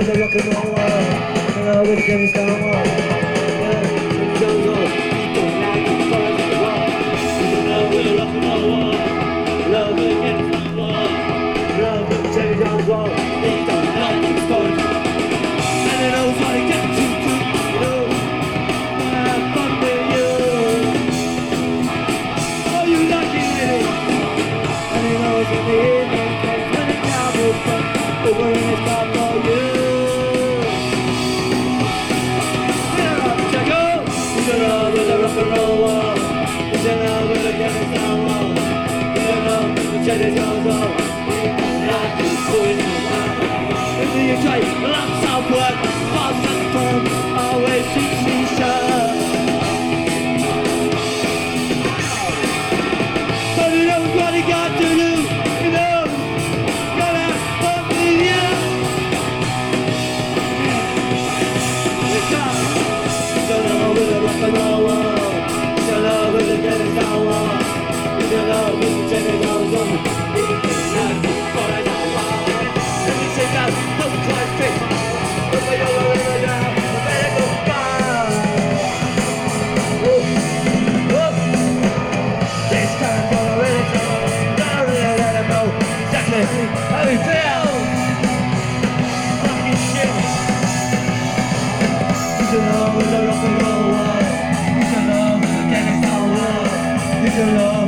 with the rock and roll world. You know with the Kevin Star world. Yeah, so people like the fun of the world. You know with the rock and roll world. Love with the Kevin Star world. Love with the Jerry Jones world. They don't like the fun. And they know what it gets you to. You know, have fun with you. Oh, you lucky lady. And he knows when the evening comes when the cowboys come over in his car for you. He's in love with the rock and roll world. He's in love with the Kevin Star world. He's in love with the Jerry Jones world. He's like he's doing the world. In the UK, the love southward, fast and firm, always keeps me sure. But he knows what he got to do. He knows, gotta have fun with you. He's in love with the rock and roll world. He's in love with the Kevin Star world. He's in love with the Jerry Jones world. He's like he's forever wild. Let me take that, don't try to fix. Look at your river down, the better go far. This time for a really trouble. Don't really let him know exactly how he feels. Fucking shit. He's in love with the rock and roll world. He's in love with the Kevin Star world. He's in love.